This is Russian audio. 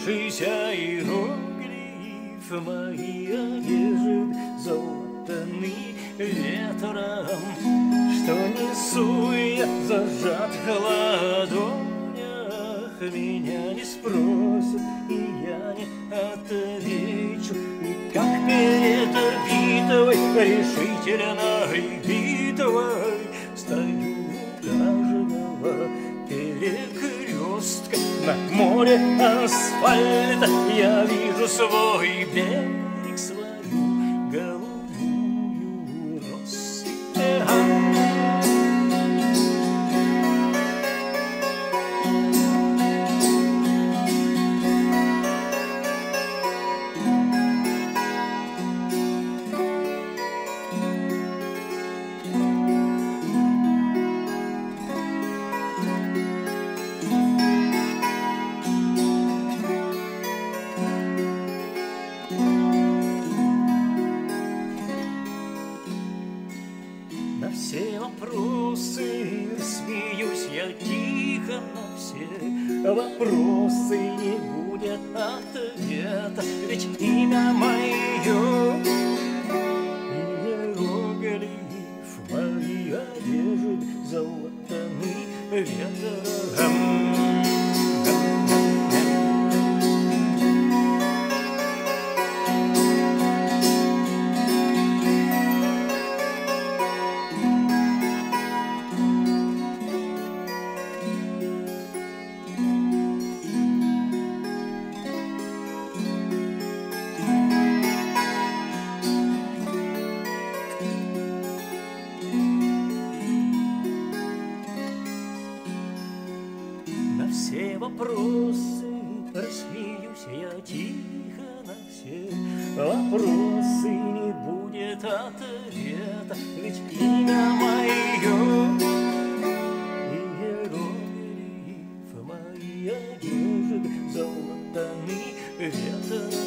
Слышися иероглиф мои одежды замотаны ветром, что несу я зажат в ладонях. Меня не спросят, и я не отвечу. И как перед битвой, решительной битвой, стою у пляжного перекрестка. На море асфальта я вижу свой берег, свою голубую россыпь. На все вопросы смеюсь я тихо, на все вопросы не будет ответа, ведь имя мое иероглиф, мои одежды замотаны ветром. На все вопросы рассмеюсь я тихо, на все вопросы не будет ответа, ведь имя мое иероглиф, мои одежды замотаны ветром.